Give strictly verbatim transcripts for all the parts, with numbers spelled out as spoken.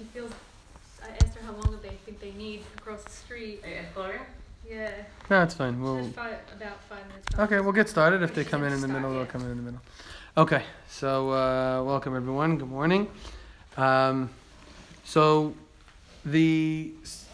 she feels. I asked her how long they think they need across the street. Are you Gloria? Yeah. No, it's fine. We'll. Five, about five minutes. Okay, we'll get started. If they She come in didn't in the start middle, they'll yet. come in in the middle. Okay, so uh, welcome everyone. Good morning. Um, so the,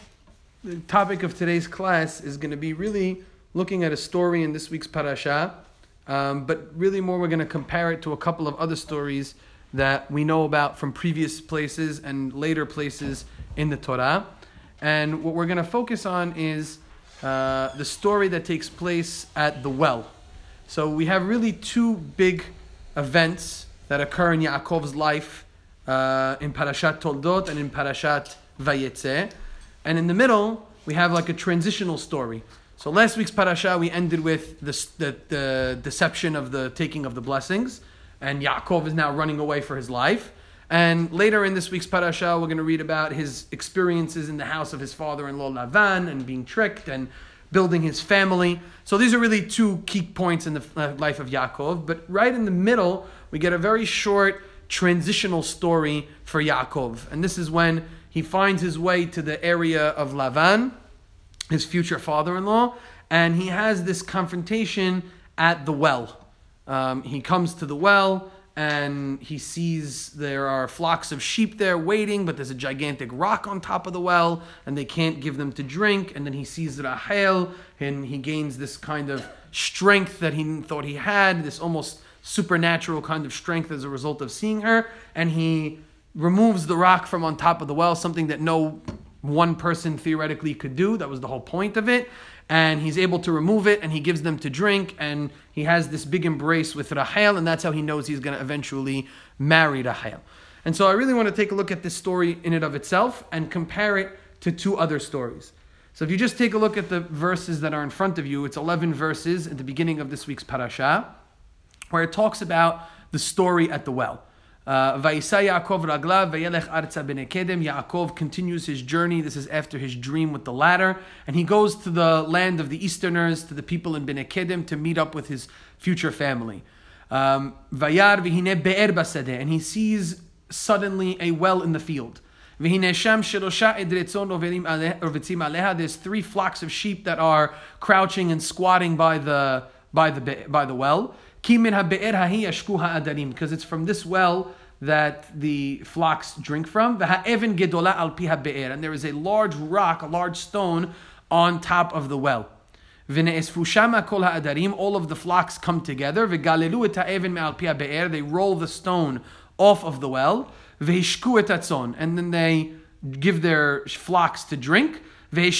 the topic of today's class is going to be really looking at a story in this week's parasha, um, but really more we're going to compare it to a couple of other stories that we know about from previous places and later places in the Torah. And what we're going to focus on is uh, the story that takes place at the well. So we have really two big events that occur in Yaakov's life uh, in Parashat Toldot and in Parashat Vayetze. And in the middle, we have like a transitional story. So last week's parasha, we ended with the, the, the deception of the taking of the blessings. And Yaakov is now running away for his life. And later in this week's parasha, we're going to read about his experiences in the house of his father-in-law Lavan and being tricked and building his family. So these are really two key points in the life of Yaakov. But right in the middle, we get a very short transitional story for Yaakov. And this is when he finds his way to the area of Lavan, his future father-in-law, and he has this confrontation at the well. Um, he comes to the well, and he sees there are flocks of sheep there waiting, but there's a gigantic rock on top of the well, and they can't give them to drink. And then he sees Rahel, and he gains this kind of strength that he didn't thought he had, this almost supernatural kind of strength as a result of seeing her. And he removes the rock from on top of the well, something that no one person theoretically could do. That was the whole point of it. And he's able to remove it, and he gives them to drink, and he has this big embrace with Rahel, and that's how he knows he's going to eventually marry Rahel. And so I really want to take a look at this story in and of itself and compare it to two other stories. So if you just take a look at the verses that are in front of you, it's eleven verses at the beginning of this week's parasha, where it talks about the story at the well. Vayisa Yaakov raglav vayelech arza bnei kedem. Yaakov continues his journey. This is after his dream with the ladder, and he goes to the land of the Easterners, to the people in Bnei Kedem, to meet up with his future family. Um, Vayar v'hine be'er basadeh, and he sees suddenly a well in the field. V'hine sham shelosha edretzon rovetzim aleha. There's three flocks of sheep that are crouching and squatting by the by the by the well. Because it's from this well that the flocks drink from. And there is a large rock, a large stone on top of the well. All of the flocks come together. They roll the stone off of the well. And then they give their flocks to drink. And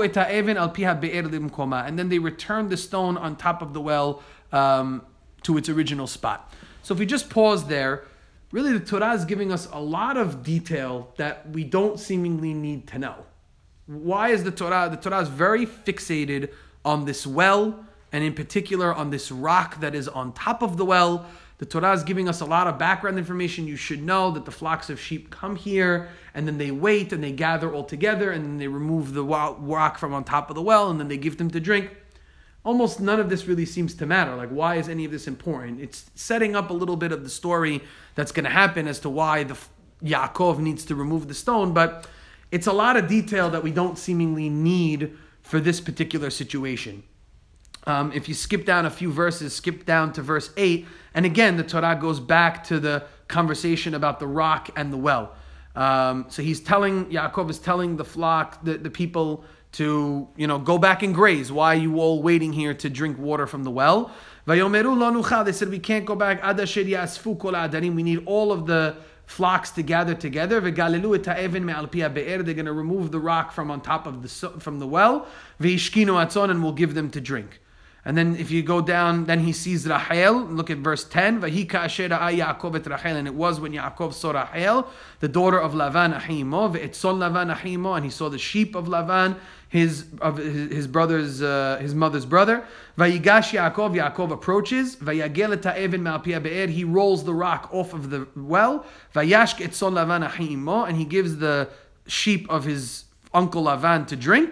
then they return the stone on top of the well um, to its original spot. So if we just pause there, really the Torah is giving us a lot of detail that we don't seemingly need to know. Why is the Torah? The Torah is very fixated on this well, and in particular on this rock that is on top of the well. The Torah is giving us a lot of background information. You should know that the flocks of sheep come here, and then they wait, and they gather all together, and then they remove the rock from on top of the well, and then they give them to drink. Almost none of this really seems to matter. Like, why is any of this important? It's setting up a little bit of the story that's going to happen as to why the Yaakov needs to remove the stone, but it's a lot of detail that we don't seemingly need for this particular situation. Um, if you skip down a few verses, skip down to verse eight, and again, the Torah goes back to the conversation about the rock and the well. Um, so he's telling, Yaakov is telling the flock, the, the people, to, you know, go back and graze. Why are you all waiting here to drink water from the well? They said, we can't go back. We need all of the flocks to gather together. They're going to remove the rock from on top of the from the well, and we'll give them to drink. And then if you go down, then he sees Rahel. Look at verse ten. And it was when Yaakov saw Rahel, the daughter of Lavan Ahimo, and he saw the sheep of Lavan, his of his, his brother's uh, his mother's brother. Vayigash Yaakov, Yaakov approaches. Vayagel et ha'even me'al pi ha'be'er, he rolls the rock off of the well. Vayashk etzon Lavan Ahimo, and he gives the sheep of his uncle Lavan to drink.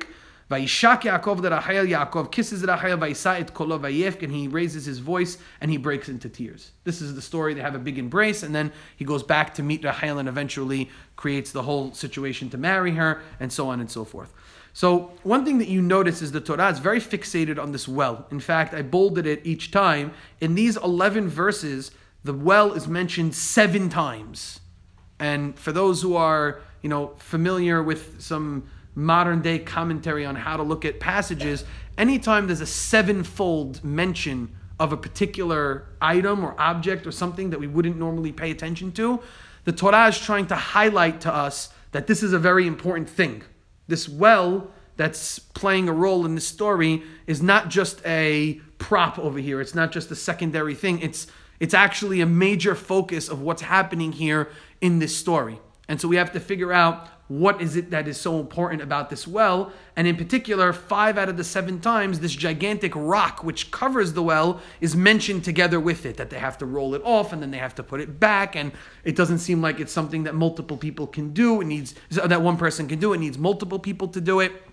Vayishak Yaakov the Rachel, Yaakov kisses Rachel, Vayisa et kolo vayefk, and he raises his voice and he breaks into tears. This is the story. They have a big embrace, and then he goes back to meet Rachel and eventually creates the whole situation to marry her, and so on and so forth. So one thing that you notice is the Torah is very fixated on this well. In fact, I bolded it each time. In these eleven verses, the well is mentioned seven times. And for those who are, you know, familiar with some modern day commentary on how to look at passages, anytime there's a sevenfold mention of a particular item or object or something that we wouldn't normally pay attention to, the Torah is trying to highlight to us that this is a very important thing. This well that's playing a role in this story is not just a prop over here. It's not just a secondary thing. It's it's actually a major focus of what's happening here in this story. And so we have to figure out what is it that is so important about this well. And in particular, five out of the seven times, this gigantic rock which covers the well is mentioned together with it, that they have to roll it off and then they have to put it back. And it doesn't seem like it's something that multiple people can do. It needs, that one person can do. It needs multiple people to do it.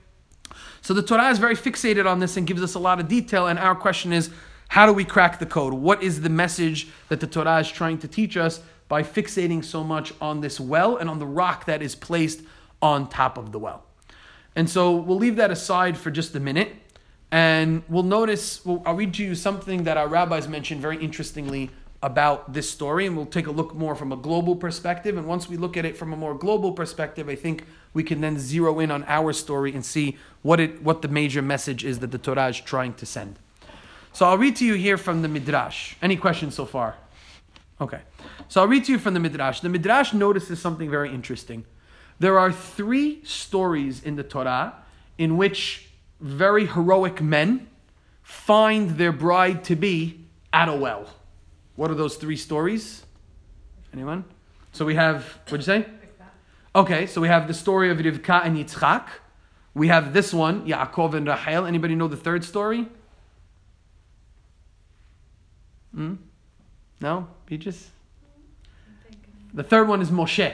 So the Torah is very fixated on this and gives us a lot of detail. And our question is, how do we crack the code? What is the message that the Torah is trying to teach us by fixating so much on this well and on the rock that is placed on top of the well? And so we'll leave that aside for just a minute, and we'll notice, we'll, I'll read to you something that our rabbis mentioned very interestingly about this story, and we'll take a look more from a global perspective. And once we look at it from a more global perspective, I think we can then zero in on our story and see what it what the major message is that the Torah is trying to send. So I'll read to you here from the Midrash. Any questions so far? Okay. So I'll read to you from the Midrash. The Midrash notices something very interesting. There are three stories in the Torah in which very heroic men find their bride to be at a well. What are those three stories? Anyone? So we have, what'd you say? Okay, so we have the story of Rivka and Yitzchak. We have this one, Yaakov and Rachel. Anybody know the third story? Hmm? No? Peaches? The third one is Moshe.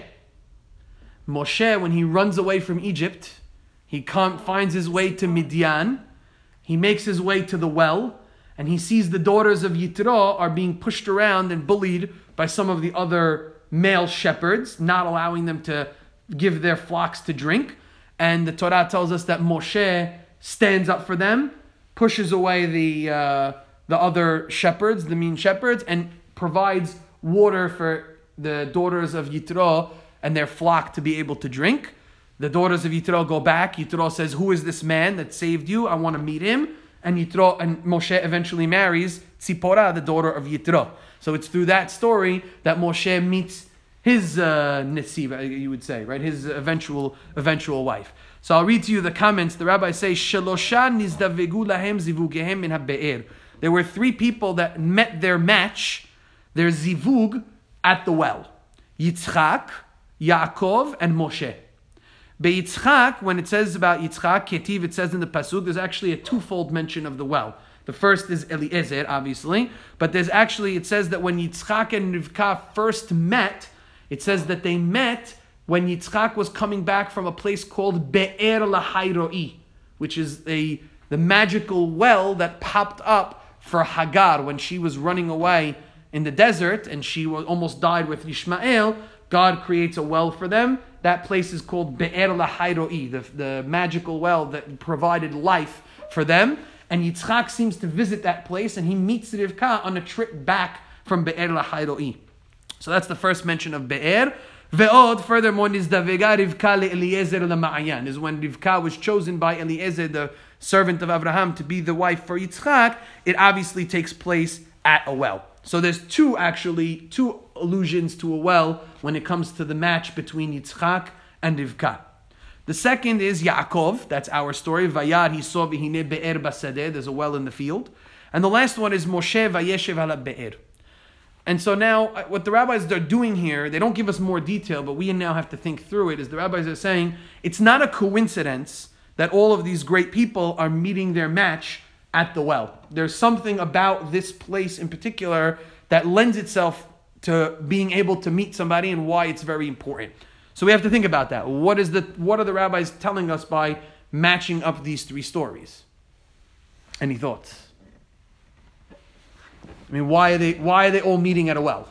Moshe, when he runs away from Egypt, he come, finds his way to Midian. He makes his way to the well, and he sees the daughters of Yitro are being pushed around and bullied by some of the other male shepherds, not allowing them to give their flocks to drink. And the Torah tells us that Moshe stands up for them, pushes away the uh, the other shepherds, the mean shepherds, and provides water for the daughters of Yitro and their flock to be able to drink. The daughters of Yitro go back. Yitro says, "Who is this man that saved you? I want to meet him." And Yitro and Moshe eventually marries Tzipora, the daughter of Yitro. So it's through that story that Moshe meets his uh, Netziv, you would say, right? His eventual eventual wife. So I'll read to you the comments. The rabbis say, "Shelosha nizdavegu lahem zivugehem min habe'er." There were three people that met their match, their zivug, at the well. Yitzchak, Yaakov, and Moshe. Be'Yitzchak, when it says about Yitzchak, Ketiv, it says in the Pasuk, there's actually a twofold mention of the well. The first is Eliezer, obviously, but there's actually, it says that when Yitzchak and Rivka first met, it says that they met when Yitzchak was coming back from a place called Be'er Lahairoi, which is a the magical well that popped up for Hagar when she was running away in the desert and she was, almost died with Ishmael. God creates a well for them. That place is called Be'er Lahairoi, the, the magical well that provided life for them. And Yitzchak seems to visit that place, and he meets Rivka on a trip back from Be'er Lahairoi. So that's the first mention of Be'er. Ve'od, furthermore, Nizdavega Rivka le'Eliezer le'Ma'ayan, is when Rivka was chosen by Eliezer, the servant of Abraham, to be the wife for Yitzchak. It obviously takes place at a well. So there's two, actually, two allusions to a well when it comes to the match between Yitzchak and Rivka. The second is Yaakov, that's our story. Vayar, he saw v'hine be'er basadeh, there's a well in the field. And the last one is Moshe vayeshev ala be'er. And so now, what the rabbis are doing here, they don't give us more detail, but we now have to think through it, is the rabbis are saying, it's not a coincidence that all of these great people are meeting their match at the well. There's something about this place in particular that lends itself to being able to meet somebody and why it's very important. So we have to think about that. What is the what are the rabbis telling us by matching up these three stories? Any thoughts? I mean, why are they why are they all meeting at a well?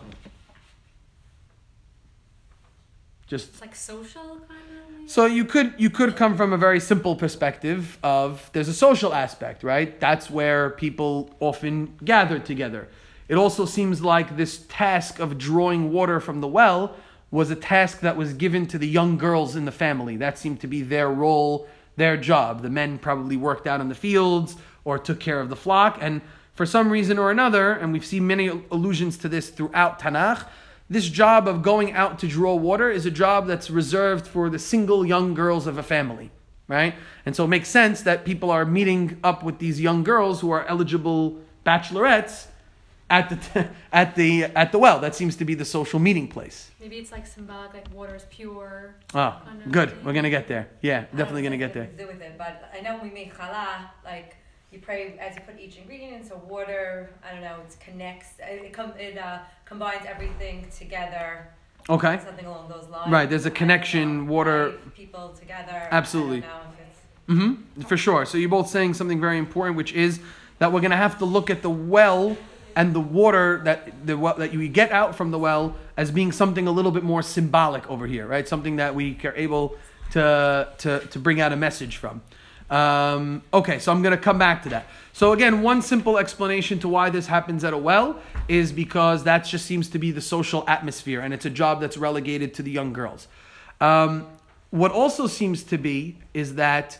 Just It's like social kind of. so you could you could come from a very simple perspective of there's a social aspect, right? That's where people often gather together. It also seems like this task of drawing water from the well was a task that was given to the young girls in the family. That seemed to be their role, their job. The men probably worked out in the fields or took care of the flock. And for some reason or another, and we've seen many allusions to this throughout Tanakh, this job of going out to draw water is a job that's reserved for the single young girls of a family, right? And so it makes sense that people are meeting up with these young girls who are eligible bachelorettes at the t- at the at the well. That seems to be the social meeting place. Maybe it's like symbolic, like water is pure. Oh, kind of good. thing. We're gonna get there. Yeah, definitely gonna get there. To do with it, but I know when we make challah, like you pray as you put each ingredient in. So water, I don't know, it connects. It com- it uh, combines everything together. Okay. Something along those lines. Right, there's a I don't connection, know, water- bind people together. Absolutely. I don't know if it's Mm-hmm. For sure. So you're both saying something very important, which is that we're gonna have to look at the well and the water that the well, that you get out from the well as being something a little bit more symbolic over here, right? Something that we are able to to to bring out a message from. Um, okay, so I'm going to come back to that. So again, one simple explanation to why this happens at a well is because that just seems to be the social atmosphere, and it's a job that's relegated to the young girls. Um, what also seems to be is that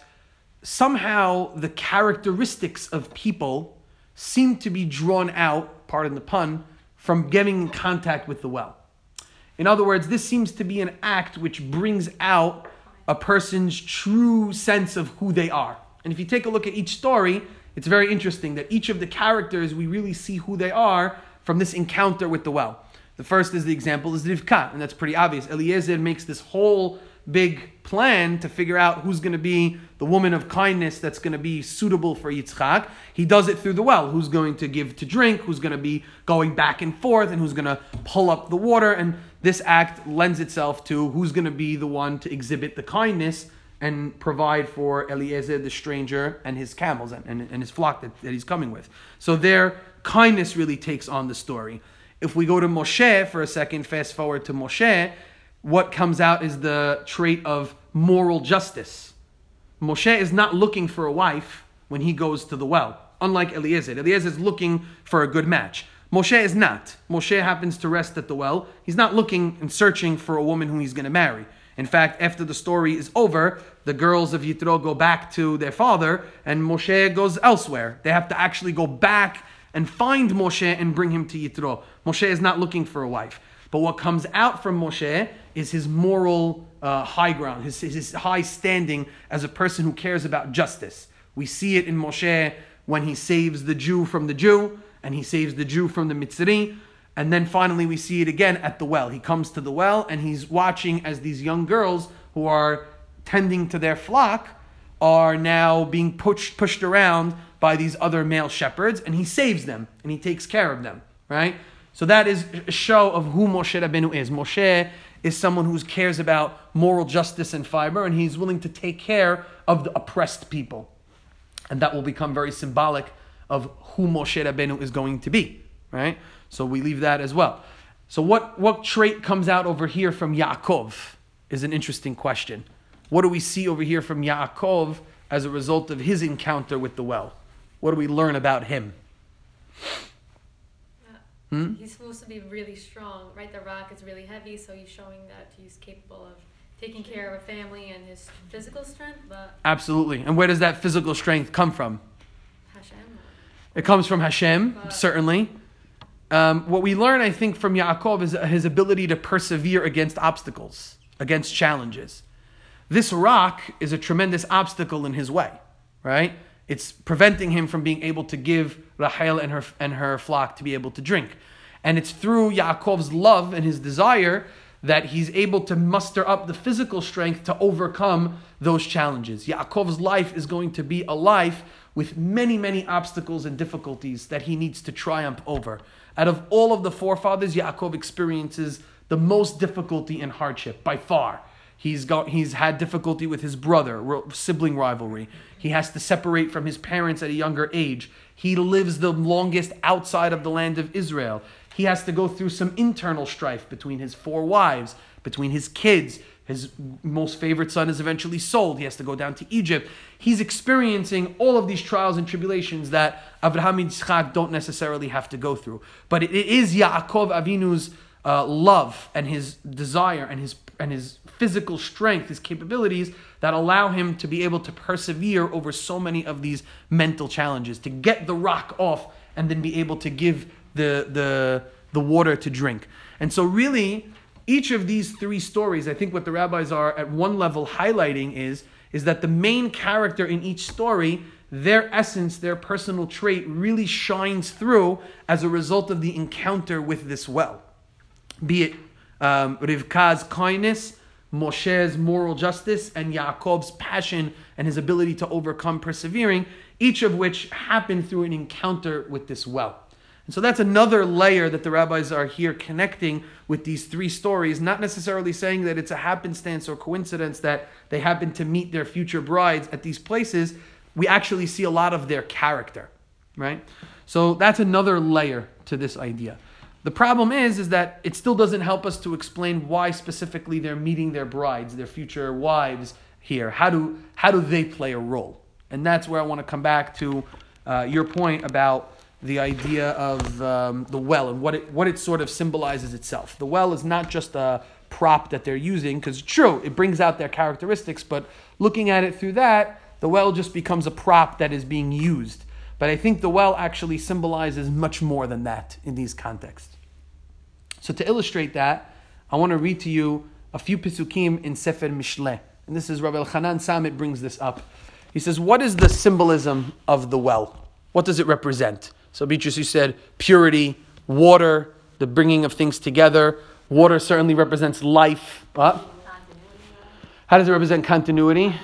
somehow the characteristics of people seem to be drawn out, pardon the pun, from getting in contact with the well. In other words, this seems to be an act which brings out a person's true sense of who they are. And if you take a look at each story, it's very interesting that each of the characters, we really see who they are from this encounter with the well. The first is the example is Rivka, and that's pretty obvious. Eliezer makes this whole big plan to figure out who's going to be the woman of kindness that's going to be suitable for Yitzchak. He does it through the well. Who's going to give to drink, who's going to be going back and forth, and who's going to pull up the water. And this act lends itself to who's going to be the one to exhibit the kindness and provide for Eliezer, the stranger, and his camels and, and, and his flock that, that he's coming with. So their kindness really takes on the story. If we go to Moshe for a second, fast forward to Moshe, what comes out is the trait of moral justice. Moshe is not looking for a wife when he goes to the well, unlike Eliezer. Eliezer is looking for a good match. Moshe is not. Moshe happens to rest at the well. He's not looking and searching for a woman who he's going to marry. In fact, after the story is over, the girls of Yitro go back to their father, and Moshe goes elsewhere. They have to actually go back and find Moshe and bring him to Yitro. Moshe is not looking for a wife. But what comes out from Moshe is his moral uh, high ground, his, his high standing as a person who cares about justice. We see it in Moshe when he saves the Jew from the Jew, and he saves the Jew from the Mitzri. And then finally we see it again at the well. He comes to the well and he's watching as these young girls who are tending to their flock are now being pushed pushed around by these other male shepherds, and he saves them and he takes care of them, right? So that is a show of who Moshe Rabbeinu is. Moshe is someone who cares about moral justice and fiber, and he's willing to take care of the oppressed people. And that will become very symbolic of who Moshe Rabbeinu is going to be, right? So we leave that as well. So what, what trait comes out over here from Yaakov is an interesting question. What do we see over here from Yaakov as a result of his encounter with the well? What do we learn about him? Hmm? He's supposed to be really strong, right? The rock is really heavy, so he's showing that he's capable of taking care of a family and his physical strength, but Absolutely. And where does that physical strength come from? Hashem. It comes from Hashem, But- certainly. Um, what we learn, I think, from Yaakov is his ability to persevere against obstacles, against challenges. This rock is a tremendous obstacle in his way, right? It's preventing him from being able to give Rachel and her and her flock to be able to drink. And it's through Yaakov's love and his desire that he's able to muster up the physical strength to overcome those challenges. Yaakov's life is going to be a life with many, many obstacles and difficulties that he needs to triumph over. Out of all of the forefathers, Yaakov experiences the most difficulty and hardship by far. He's got he's had difficulty with his brother, sibling rivalry. He has to separate from his parents at a younger age. He lives the longest outside of the land of Israel. He has to go through some internal strife between his four wives, between his kids. His most favorite son is eventually sold. He has to go down to Egypt. He's experiencing all of these trials and tribulations that Avraham and Yitzchak don't necessarily have to go through. But it is Yaakov Avinu's uh, love and his desire and his and his physical strength, his capabilities that allow him to be able to persevere over so many of these mental challenges, to get the rock off and then be able to give the the the water to drink. And so really, each of these three stories, I think what the rabbis are at one level highlighting is, is that the main character in each story, their essence, their personal trait really shines through as a result of the encounter with this well. Be it um, Rivka's kindness, Moshe's moral justice, and Yaakov's passion and his ability to overcome persevering, each of which happened through an encounter with this well. And so that's another layer that the rabbis are here connecting with these three stories, not necessarily saying that it's a happenstance or coincidence that they happen to meet their future brides at these places. We actually see a lot of their character, right? So that's another layer to this idea. The problem is, is that it still doesn't help us to explain why specifically they're meeting their brides, their future wives here. How do how do they play a role? And that's where I want to come back to uh, your point about the idea of um, the well and what it what it sort of symbolizes itself. The well is not just a prop that they're using, because true, it brings out their characteristics, but looking at it through that, the well just becomes a prop that is being used. But I think the well actually symbolizes much more than that in these contexts. So to illustrate that, I want to read to you a few pisukim in Sefer Mishleh. And this is Rabbi Elchanan Samit brings this up. He says, what is the symbolism of the well? What does it represent? So Beatrice, you said purity, water, the bringing of things together. Water certainly represents life. What? How does it represent continuity?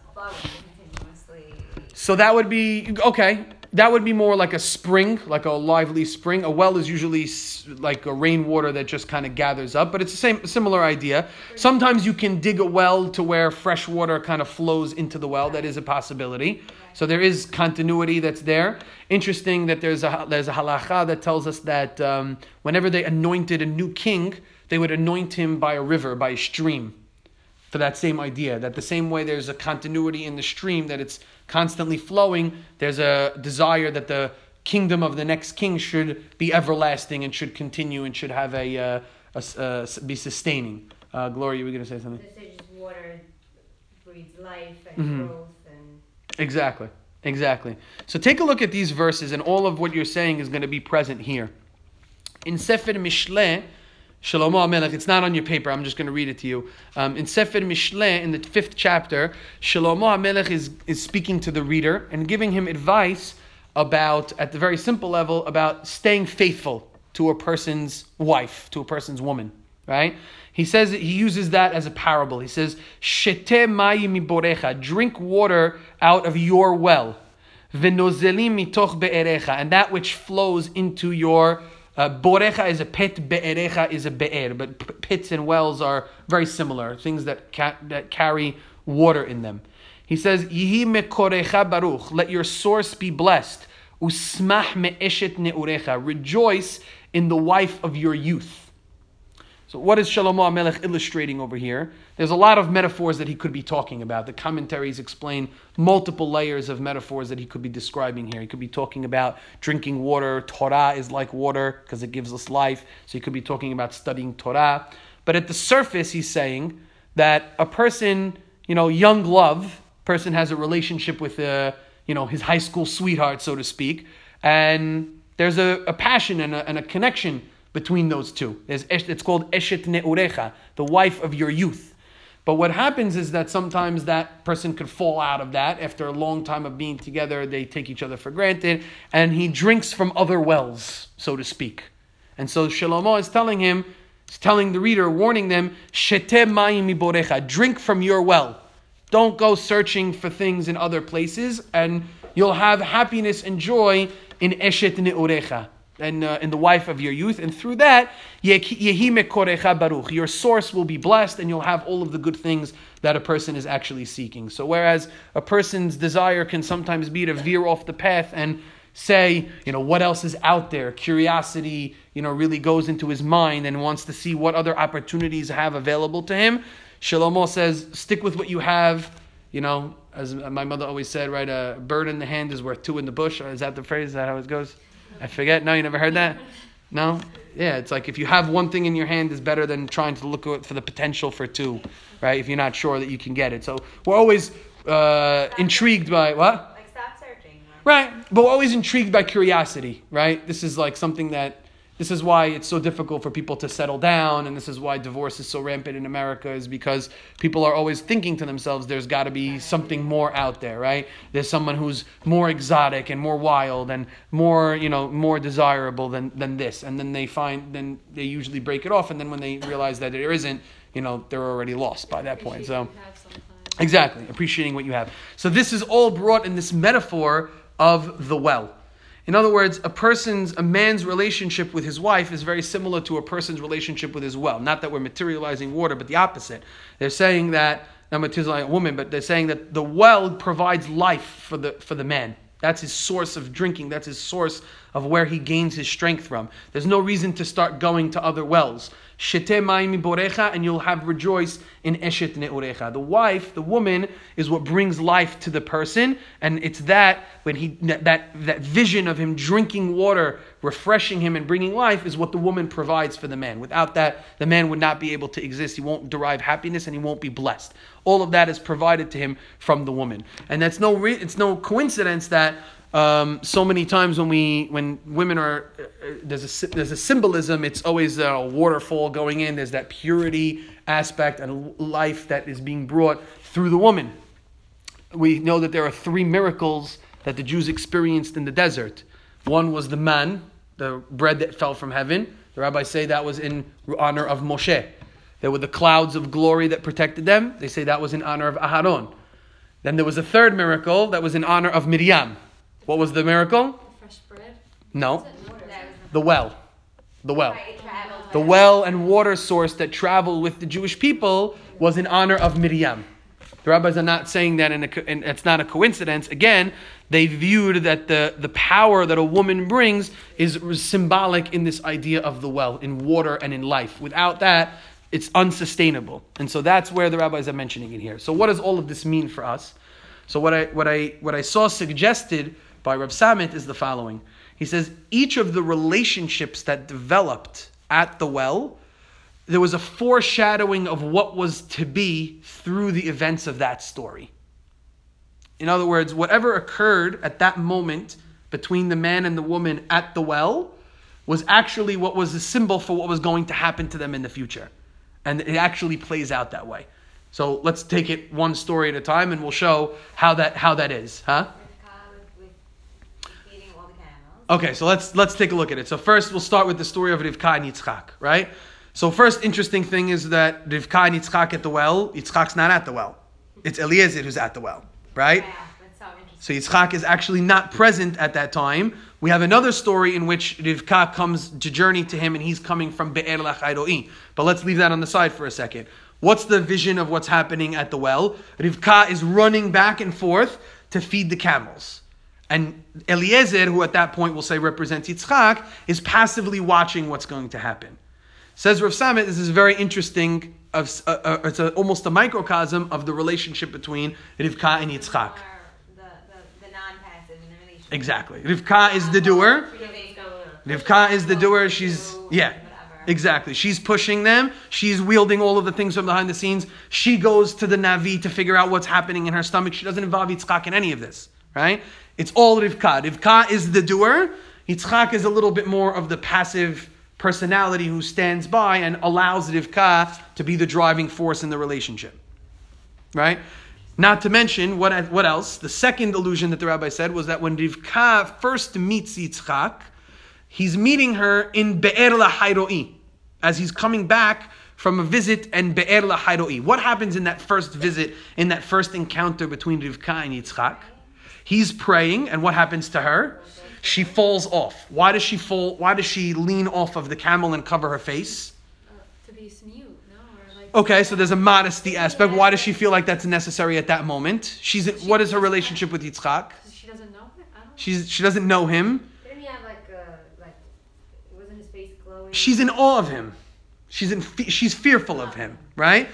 So that would be, okay, that would be more like a spring, like a lively spring. A well is usually like a rainwater that just kind of gathers up, but it's the same, similar idea. Sometimes you can dig a well to where fresh water kind of flows into the well. That is a possibility. So there is continuity that's there. Interesting that there's a there's a halacha that tells us that um, whenever they anointed a new king, they would anoint him by a river, by a stream. For that same idea, that the same way there's a continuity in the stream, that it's constantly flowing, there's a desire that the kingdom of the next king should be everlasting and should continue and should have a, uh, a uh, be sustaining. Uh, Gloria, you were going to say something? This is water breeds life and Mm-hmm. growth and... Exactly, exactly. So take a look at these verses, and all of what you're saying is going to be present here. In Sefer Mishleh, Shlomo HaMelech, it's not on your paper, I'm just going to read it to you. Um, in Sefer Mishleh, in the fifth chapter, Shlomo HaMelech is, is speaking to the reader and giving him advice about, at the very simple level, about staying faithful to a person's wife, to a person's woman, right? He says, he uses that as a parable. He says, Shete mayim miborecha, drink water out of your well. V'nozelim mitoch be'erecha, and that which flows into your Uh, borecha is a pit, be'erecha is a be'er, but p- pits and wells are very similar, things that ca- that carry water in them. He says, Yihi mekorecha baruch, let your source be blessed. Usmach me'eshet neurecha, rejoice in the wife of your youth. So what is Shlomo HaMelech illustrating over here? There's a lot of metaphors that he could be talking about. The commentaries explain multiple layers of metaphors that he could be describing here. He could be talking about drinking water. Torah is like water because it gives us life. So he could be talking about studying Torah. But at the surface, he's saying that a person, you know, young love, person has a relationship with, a, you know, his high school sweetheart, so to speak. And there's a, a passion and a, and a connection between those two. There's, it's called Eshet Neurecha, the wife of your youth. But what happens is that sometimes that person could fall out of that. After a long time of being together, they take each other for granted, and he drinks from other wells, so to speak. And so Shlomo is telling him, is telling the reader, warning them, Shete mayim miborecha, drink from your well. Don't go searching for things in other places, and you'll have happiness and joy in Eshet Neurecha, and uh, and the wife of your youth, and through that, yehi mekorecha baruch. Your source will be blessed, and you'll have all of the good things that a person is actually seeking. So whereas a person's desire can sometimes be to veer off the path and say, you know, what else is out there? Curiosity, you know, really goes into his mind and wants to see what other opportunities have available to him. Shlomo says, stick with what you have. You know, as my mother always said, right, a bird in the hand is worth two in the bush. Is that the phrase? Is that how it goes? I forget. No, you never heard that? No? Yeah, it's like if you have one thing in your hand, is better than trying to look for the potential for two, right? If you're not sure that you can get it. So we're always uh, intrigued by, what? Like stop searching. Right, but we're always intrigued by curiosity, right? This is like something that, this is why it's so difficult for people to settle down, and this is why divorce is so rampant in America, is because people are always thinking to themselves, there's got to be something more out there, right? There's someone who's more exotic and more wild and more, you know, more desirable than, than this. And then they find, then they usually break it off, and then when they realize that there isn't, you know, they're already lost by that point. So, exactly, appreciating what you have. So this is all brought in this metaphor of the well. In other words, a person's, a man's relationship with his wife is very similar to a person's relationship with his well. Not that we're materializing water, but the opposite. They're saying that, not materializing a woman, but they're saying that the well provides life for the for the man. That's his source of drinking. That's his source of where he gains his strength from. There's no reason to start going to other wells. Shete ma'im borecha, and you'll have rejoice in eshet ne'urecha. The wife, the woman, is what brings life to the person, and it's that when he that that vision of him drinking water, refreshing him and bringing life, is what the woman provides for the man. Without that, the man would not be able to exist. He won't derive happiness, and he won't be blessed. All of that is provided to him from the woman, and that's no re- it's no coincidence that. Um, so many times when we, when women are, uh, there's a there's a symbolism. It's always a waterfall going in. There's that purity aspect and life that is being brought through the woman. We know that there are three miracles that the Jews experienced in the desert. One was the man, the bread that fell from heaven. The rabbis say that was in honor of Moshe. There were the clouds of glory that protected them. They say that was in honor of Aharon. Then there was a third miracle that was in honor of Miriam. What was the miracle? Fresh bread? No. The well. The well. Right, it traveled. The well and water source that traveled with the Jewish people was in honor of Miriam. The rabbis are not saying that, in a, and it's not a coincidence. Again, they viewed that the, the power that a woman brings is symbolic in this idea of the well, in water and in life. Without that, it's unsustainable. And so that's where the rabbis are mentioning it here. So what does all of this mean for us? So what I what I what I saw suggested by Rav Samit is the following. He says each of the relationships that developed at the well, there was a foreshadowing of what was to be through the events of that story. In other words, whatever occurred at that moment between the man and the woman at the well was actually what was a symbol for what was going to happen to them in the future. And it actually plays out that way. So let's take it one story at a time, and we'll show how that how that is, huh? With, with feeding all the camels. Okay, so let's let's take a look at it. So first, we'll start with the story of Rivka and Yitzchak, right? So first interesting thing is that Rivka and Yitzchak at the well. Yitzchak's not at the well; it's Eliezer who's at the well, right? Yeah, that's so interesting. So Yitzchak is actually not present at that time. We have another story in which Rivka comes to journey to him, and he's coming from Be'er Lachairoi. But let's leave that on the side for a second. What's the vision of what's happening at the well? Rivka is running back and forth to feed the camels. And Eliezer, who at that point we'll say represents Yitzchak, is passively watching what's going to happen. Says Rav Samit, this is very interesting. Of, uh, uh, it's a, almost a microcosm of the relationship between Rivka and Yitzchak. The, the, the non-passive in the relationship. Exactly. Rivka is the doer. Rivka is the doer. She's, yeah. Exactly. She's pushing them. She's wielding all of the things from behind the scenes. She goes to the Navi to figure out what's happening in her stomach. She doesn't involve Yitzchak in any of this, right? It's all Rivka. Rivka is the doer. Yitzchak is a little bit more of the passive personality who stands by and allows Rivka to be the driving force in the relationship, right? Not to mention, what, what else? The second illusion that the rabbi said was that when Rivka first meets Yitzchak, he's meeting her in Be'er Lahairoi, as he's coming back from a visit in Be'er Lahairoi. What happens in that first visit, in that first encounter between Rivka and Yitzchak? He's praying, and what happens to her? She falls off. Why does she fall? Why does she lean off of the camel and cover her face? Uh, to be mute, no? Or like, Okay, so there's a modesty aspect. Why does she feel like that's necessary at that moment? She's She- what is her relationship with Yitzchak? Because she doesn't know it? I don't know. She's she doesn't know him. Didn't he have like a like? Wasn't his face glowing? She's in awe of him. She's in fe- she's fearful of him, right?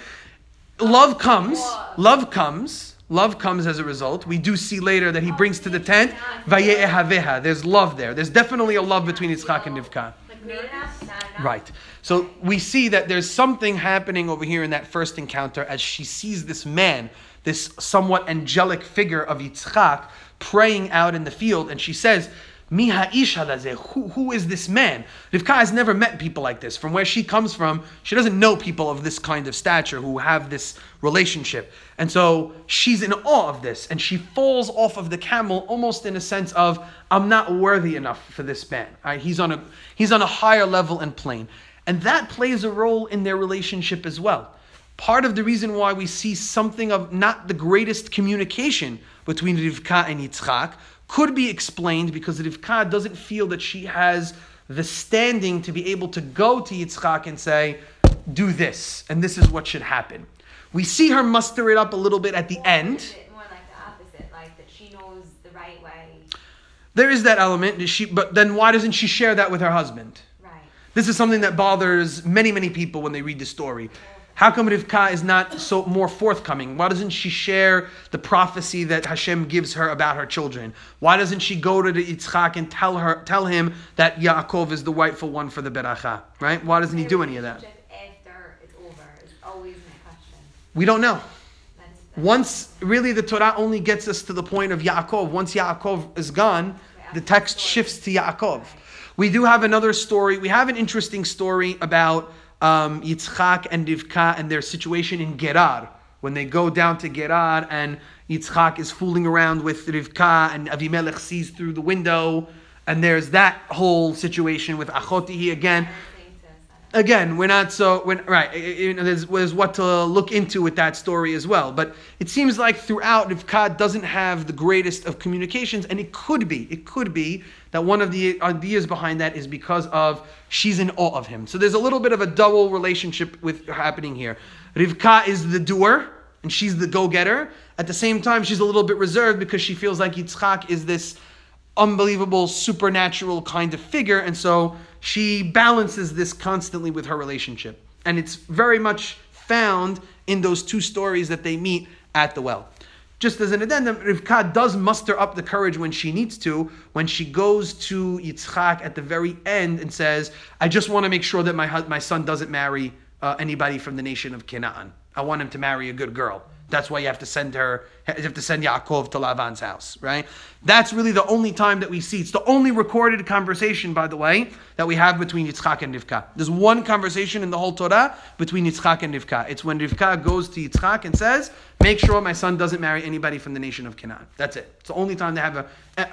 Love comes. Love comes. Love comes as a result. We do see later that he brings to the tent. Vaye'ehaveha. There's love there. There's definitely a love between Yitzchak and Rivka. Like Good nervous? enough? Not enough? Right. So we see that there's something happening over here in that first encounter as she sees this man, this somewhat angelic figure of Yitzchak, praying out in the field, and she says, Mi ha'ish halazeh, who, who is this man? Rivka has never met people like this. From where she comes from, she doesn't know people of this kind of stature who have this relationship. And so she's in awe of this, and she falls off of the camel almost in a sense of, I'm not worthy enough for this man. Right? He's on a he's on a higher level and plane. And that plays a role in their relationship as well. Part of the reason why we see something of not the greatest communication between Rivka and Yitzchak could be explained because Rivka doesn't feel that she has the standing to be able to go to Yitzchak and say, do this, and this is what should happen. We see her muster it up a little bit at the Or end. is it more like the opposite, like that she knows the right way? There is that element, she, but then why doesn't she share that with her husband? Right. This is something that bothers many, many people when they read the story. How come Rivka is not so more forthcoming? Why doesn't she share the prophecy that Hashem gives her about her children? Why doesn't she go to the Yitzchak and tell her, tell him that Yaakov is the rightful one for the beracha? Right? Why doesn't he do any of that? After it's over is always my question. We don't know. That's, that's Once, really, the Torah only gets us to the point of Yaakov. Once Yaakov is gone, the text shifts to Yaakov. We do have another story. We have an interesting story about um, Yitzchak and Rivka and their situation in Gerar. When they go down to Gerar and Yitzchak is fooling around with Rivka and Avimelech sees through the window. And there's that whole situation with Achotihi again. everything to us. Again, we're not so we're, right. You know, there's, there's what to look into with that story as well. But it seems like throughout, Rivka doesn't have the greatest of communications, and it could be, it could be that one of the ideas behind that is because of she's in awe of him. So there's a little bit of a double relationship with happening here. Rivka is the doer, and she's the go-getter. At the same time, she's a little bit reserved because she feels like Yitzchak is this unbelievable, supernatural kind of figure, and so she balances this constantly with her relationship. And it's very much found in those two stories that they meet at the well. Just as an addendum, Rivka does muster up the courage when she needs to, when she goes to Yitzchak at the very end and says, I just want to make sure that my hu- my son doesn't marry uh, anybody from the nation of Canaan. I want him to marry a good girl. That's why you have to send her, you have to send Yaakov to Lavan's house, right? That's really the only time that we see. It's the only recorded conversation, by the way, that we have between Yitzchak and Rivka. There's one conversation in the whole Torah between Yitzchak and Rivka. It's when Rivka goes to Yitzchak and says, make sure my son doesn't marry anybody from the nation of Canaan. That's it. It's the only time they have a...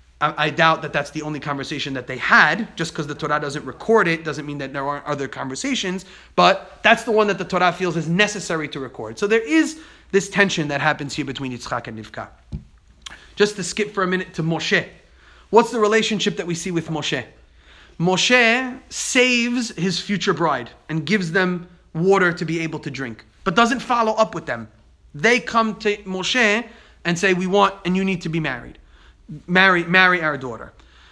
I doubt that that's the only conversation that they had. Just because the Torah doesn't record it doesn't mean that there aren't other conversations. But that's the one that the Torah feels is necessary to record. So there is this tension that happens here between Yitzchak and Rivka. Just to skip for a minute to Moshe. What's the relationship that we see with Moshe? Moshe saves his future bride and gives them water to be able to drink, but doesn't follow up with them. They come to Moshe and say, we want, and you need to be married. Marry, marry our daughter.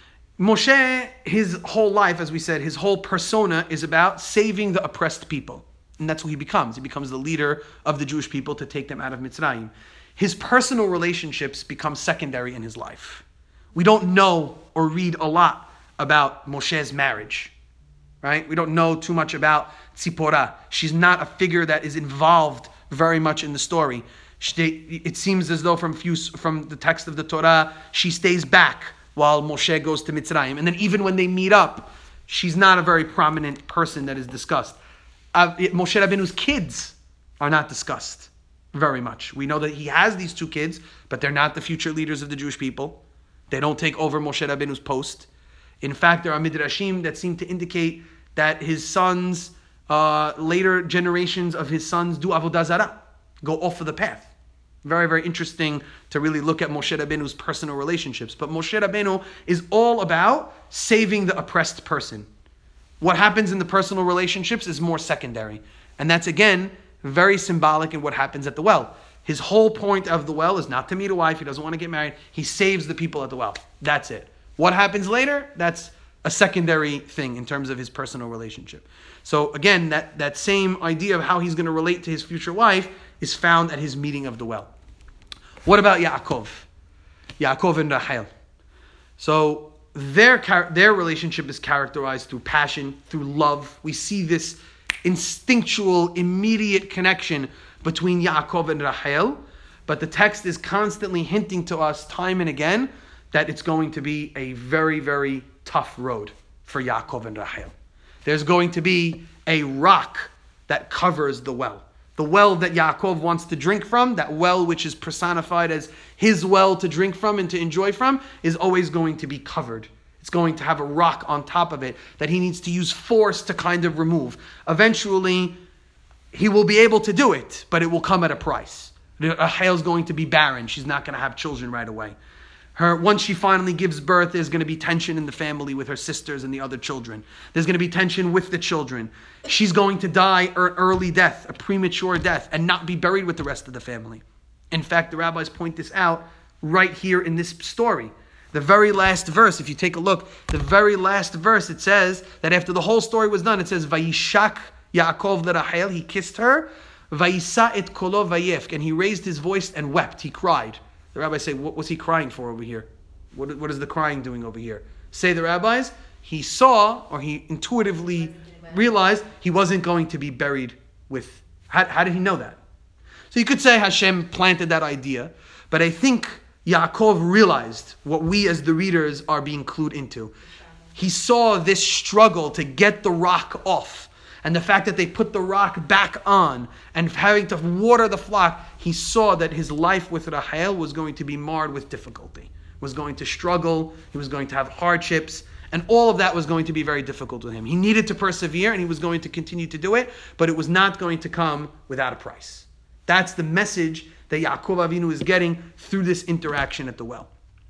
Moshe, his whole life, as we said, his whole persona is about saving the oppressed people. And that's who he becomes. He becomes the leader of the Jewish people to take them out of Mitzrayim. His personal relationships become secondary in his life. We don't know or read a lot about Moshe's marriage, right? We don't know too much about Tzipporah. She's not a figure that is involved very much in the story. She, it seems as though from few, from the text of the Torah, she stays back while Moshe goes to Mitzrayim. And then even when they meet up, she's not a very prominent person that is discussed. Uh, Moshe Rabbeinu's kids are not discussed very much. We know that he has these two kids, but they're not the future leaders of the Jewish people. They don't take over Moshe Rabbeinu's post. In fact, there are midrashim that seem to indicate that his sons, uh, later generations of his sons do avodah zarah, go off of the path. Very, very interesting to really look at Moshe Rabbeinu's personal relationships. But Moshe Rabbeinu is all about saving the oppressed person. What happens in the personal relationships is more secondary. And that's, again, very symbolic in what happens at the well. His whole point of the well is not to meet a wife. He doesn't want to get married. He saves the people at the well. That's it. What happens later? That's a secondary thing in terms of his personal relationship. So again, that, that same idea of how he's going to relate to his future wife is found at his meeting of the well. What about Yaakov? Yaakov and Rachel. So their, their relationship is characterized through passion, through love. We see this instinctual, immediate connection between Yaakov and Rachel, but the text is constantly hinting to us time and again that it's going to be a very, very tough road for Yaakov and Rachel. There's going to be a rock that covers the well. The well that Yaakov wants to drink from, that well which is personified as his well to drink from and to enjoy from, is always going to be covered. It's going to have a rock on top of it that he needs to use force to kind of remove. Eventually, he will be able to do it, but it will come at a price. Rachel's going to be barren. She's not going to have children right away. Her, once she finally gives birth, there's going to be tension in the family with her sisters and the other children. There's going to be tension with the children. She's going to die an early death, a premature death, and not be buried with the rest of the family. In fact, the rabbis point this out right here in this story. The very last verse, if you take a look, the very last verse, it says that after the whole story was done, it says, Vayishak Yaakov lerachel, he kissed her, Vayisa et kolo vayefk, and he raised his voice and wept, he cried. The rabbis say, what was he crying for over here? What, what is the crying doing over here? Say the rabbis, he saw, or he intuitively realized he wasn't going to be buried with. How, how did he know that? So you could say Hashem planted that idea, but I think Yaakov realized what we as the readers are being clued into. He saw this struggle to get the rock off. And the fact that they put the rock back on and having to water the flock, he saw that his life with Rachel was going to be marred with difficulty, was going to struggle, he was going to have hardships, and all of that was going to be very difficult with him. He needed to persevere and he was going to continue to do it, but it was not going to come without a price. That's the message that Yaakov Avinu is getting through this interaction at the well.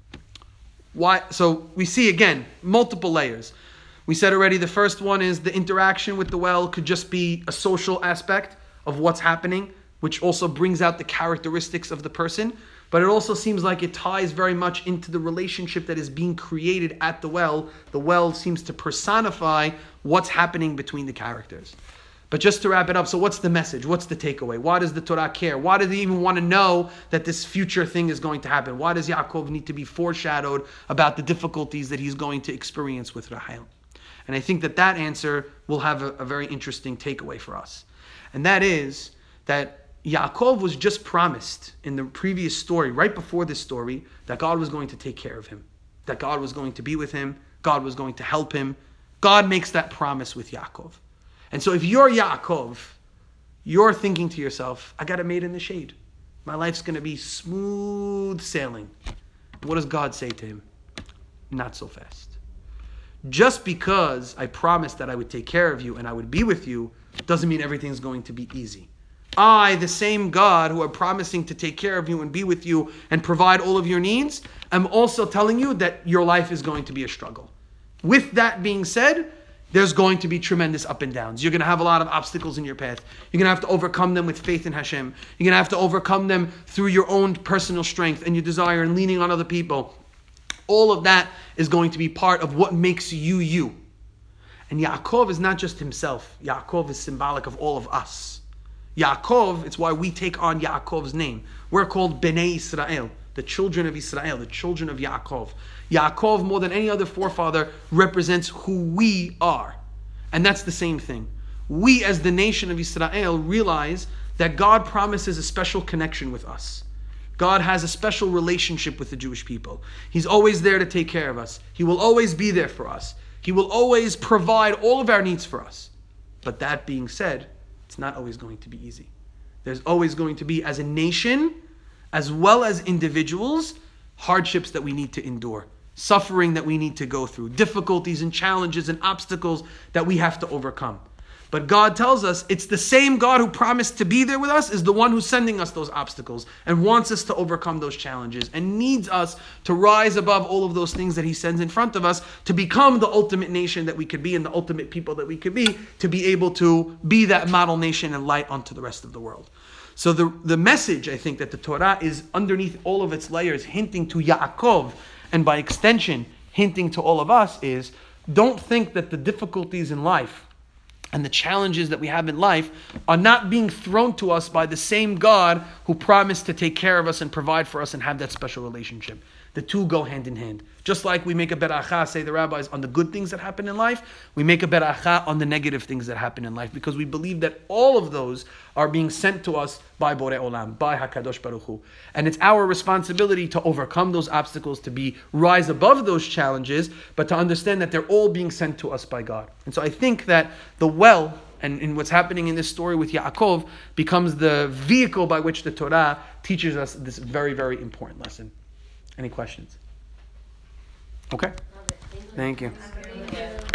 Why? So we see again, multiple layers. We said already the first one is the interaction with the well could just be a social aspect of what's happening, which also brings out the characteristics of the person. But it also seems like it ties very much into the relationship that is being created at the well. The well seems to personify what's happening between the characters. But just to wrap it up, so what's the message? What's the takeaway? Why does the Torah care? Why does he even want to know that this future thing is going to happen? Why does Yaakov need to be foreshadowed about the difficulties that he's going to experience with Rachel? And I think that that answer will have a, a very interesting takeaway for us. And that is that Yaakov was just promised in the previous story, right before this story, that God was going to take care of him, that God was going to be with him, God was going to help him. God makes that promise with Yaakov. And so if you're Yaakov, you're thinking to yourself, I got a maid in the shade. My life's going to be smooth sailing. What does God say to him? Not so fast. Just because I promised that I would take care of you and I would be with you doesn't mean everything's going to be easy. I, the same God who are promising to take care of you and be with you and provide all of your needs, am also telling you that your life is going to be a struggle. With that being said, there's going to be tremendous up and downs. You're going to have a lot of obstacles in your path. You're going to have to overcome them with faith in Hashem. You're going to have to overcome them through your own personal strength and your desire and leaning on other people. All of that is going to be part of what makes you you. And Yaakov is not just himself. Yaakov is symbolic of all of us. Yaakov, it's why we take on Yaakov's name. We're called Bnei Israel, the children of Israel, the children of Yaakov. Yaakov, more than any other forefather, represents who we are. And that's the same thing. We, as the nation of Israel, realize that God promises a special connection with us. God has a special relationship with the Jewish people. He's always there to take care of us. He will always be there for us. He will always provide all of our needs for us. But that being said, it's not always going to be easy. There's always going to be, as a nation, as well as individuals, hardships that we need to endure, suffering that we need to go through, difficulties and challenges and obstacles that we have to overcome. But God tells us it's the same God who promised to be there with us is the one who's sending us those obstacles and wants us to overcome those challenges and needs us to rise above all of those things that he sends in front of us to become the ultimate nation that we could be and the ultimate people that we could be, to be able to be that model nation and light onto the rest of the world. So the, the message, I think, that the Torah is underneath all of its layers, hinting to Yaakov, and by extension, hinting to all of us is, don't think that the difficulties in life and the challenges that we have in life are not being thrown to us by the same God who promised to take care of us and provide for us and have that special relationship. The two go hand in hand. Just like we make a beracha, say the rabbis, on the good things that happen in life, we make a beracha on the negative things that happen in life, because we believe that all of those are being sent to us by Borei Olam, by HaKadosh Baruch Hu. And it's our responsibility to overcome those obstacles, to be rise above those challenges, but to understand that they're all being sent to us by God. And so I think that the well, and in what's happening in this story with Yaakov, becomes the vehicle by which the Torah teaches us this very, very important lesson. Any questions? Okay. Thank you. Thank you. Thank you.